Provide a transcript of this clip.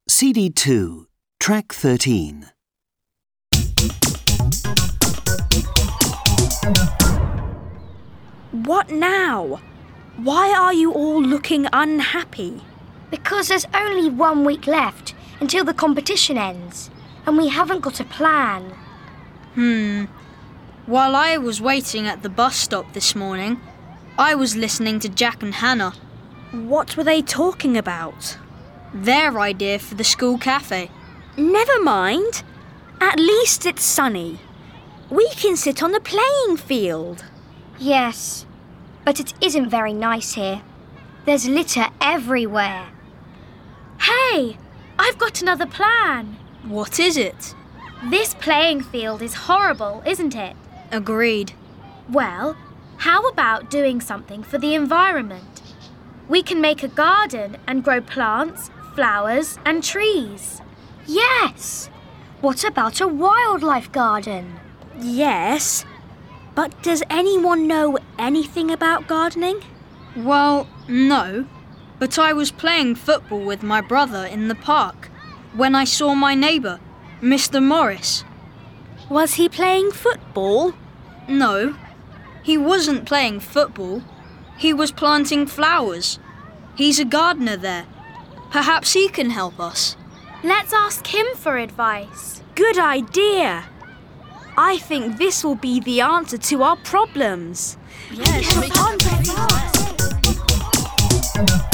CD2, Track 13. What now? Why are you all looking unhappy? Because there's only 1 week left until the competition ends, and we haven't got a plan. While I was waiting at the bus stop this morning, I was listening to Jack and Hannah. What were they talking about? Their idea for the school cafe. Never mind. At least it's sunny. We can sit on the playing field. Yes, but it isn't very nice here. There's litter everywhere. Hey, I've got another plan. What is it? This playing field is horrible, isn't it? Agreed. Well, how about doing something for the environment? We can make a garden and grow plants, flowers and trees. Yes! What about a wildlife garden? Yes, but does anyone know anything about gardening? Well, no, but I was playing football with my brother in the park when I saw my neighbour, Mr. Morris. Was he playing football? No, he wasn't playing football. He was planting flowers. He's a gardener there. Perhaps he can help us. Let's ask him for advice. Good idea. I think this will be the answer to our problems. Yes, we can.